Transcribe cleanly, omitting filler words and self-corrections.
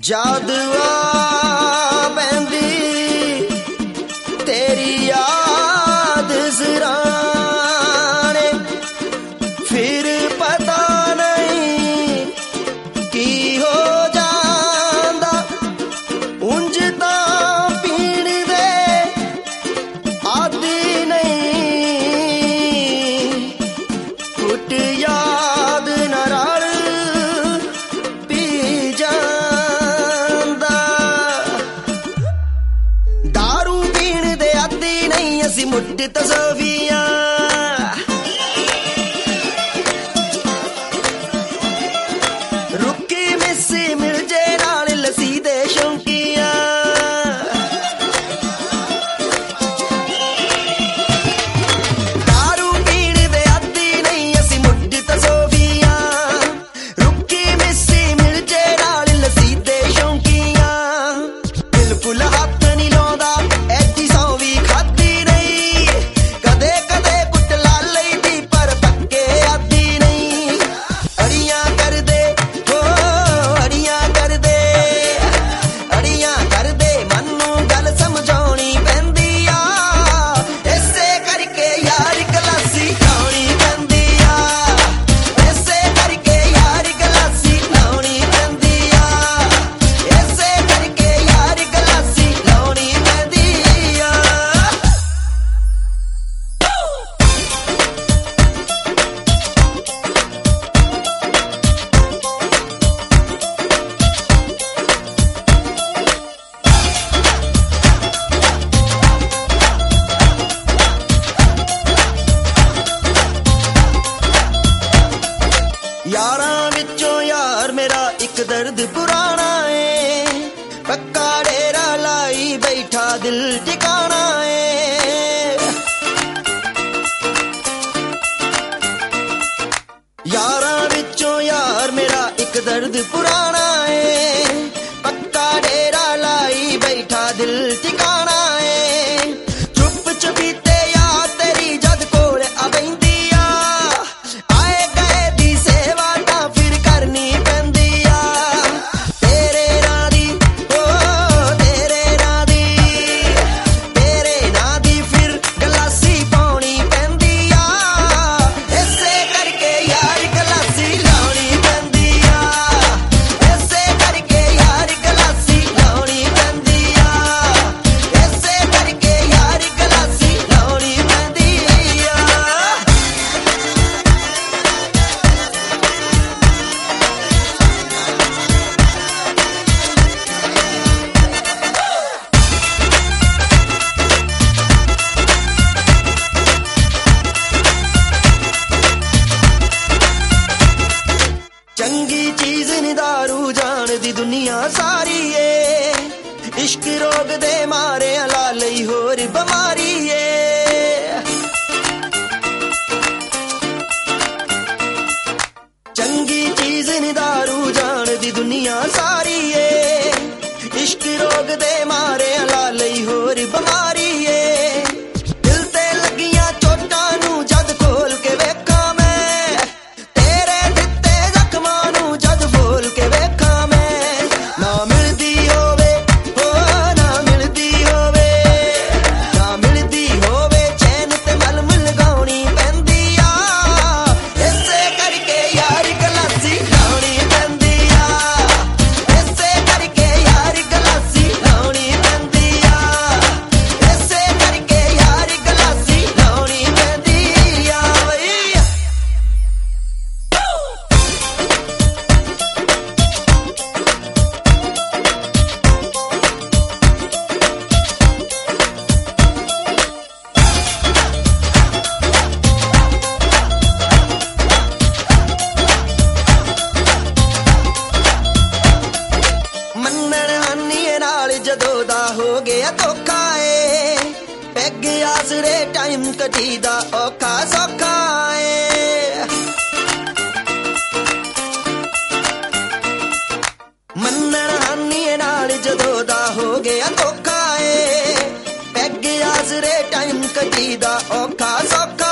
याद पैंदी तेरी याद सिराने, फिर पता नहीं की हो जांदा। उंज तां पीण दे आदी नहीं, कुट याद ना रल पी जांदा। दारू पीण दे आदी नहीं असी मुट तसवीयां, रुकी मिसी मिल जे नाल लसी दे शौकीआं। दारू पीण दे आदी नहीं असी मुट तसवीयां, रुकी मिसी मिल जे नाल लसी दे शौकीआं। बिल्कुल हथ नहीं लाउंदा ऐसी सौ भी खाधी नहीं, कदे कदे कुट ला लईदी पर पक्के आदी नहीं। अड़ियां कर दे हो अड़ियां कर दे, अड़ियां कर दे मन्नू गल समझाउणी पैंदी आ। इसे करके यार गलासी लाउणी पैंदी आ, इसे करके यार गलासी लाउणी पैंदी आ, इसे करके यार गलासी लाउणी पैंदी आ। यारां विचों यार मेरा एक दर्द पुराना है, पक्का डेरा लाई बैठा दिल ठिकाना है। यारां विचों यार मेरा एक दर्द पुराना है, पक्का डेरा लाई बैठा दिल ठिकाना है। चुप चपीते यार तेरी जद कोल आ बैंदी आ, आए गए दी सेवा तां फिर करनी पैंदी आ। तेरे नां दी ओ तेरे नां दी, तेरे नां दी फिर गलासी पाउणी पैंदी आ। इसे करके यार गलासी लाउणी पैंदी आ, इसे करके यार गलासी लाउणी पैंदी आ, इसे करके यार गलासी लाउणी पैंदी आ। चंगी चीज नी दारू जान दी दुनिया सारी है, इश्क रोग दे मारे ला लई होर बमारी है। चंगी चीज नी दारू जान दी दुनिया सारी है, इश्क रोग दे मारे ला लई होर बमारी है। दिल ते लगियां चोटां नू जद खोल के वेखां मैं, तेरे दित्ते जख्मां नू जद बोल के वेखां मैं। ना मिलदी होवे हो ना मिलदी होवे, ना मिलदी होवे चैन ते मल मिल गाउणी पैंदी आ। इसे करके यार गलासी लाउणी पैंदी आ, इसे करके यार गलासी लाउणी पैंदी आ, इसे करके यार गलासी लाउणी पैंदी आ बई। ਮੰਨਣ ਹਾਨੀਏ ਨਾਲ ਜਦੋਂ ਦਾ ਹੋ ਗਿਆ ਧੋਖਾ ਏ, ਪੈਗ ਆਸਰੇ ਟਾਈਮ ਕਟੀਦਾ ਔਖਾ ਸੌਖਾ ਏ। ਮੰਨਣ ਹਾਨੀਏ ਨਾਲ ਜਦੋਂ ਦਾ ਹੋ ਗਿਆ ਧੋਖਾ ਏ, ਪੈਗ ਆਸਰੇ ਟਾਈਮ ਕਟੀਦਾ ਔਖਾ ਸੌਖਾ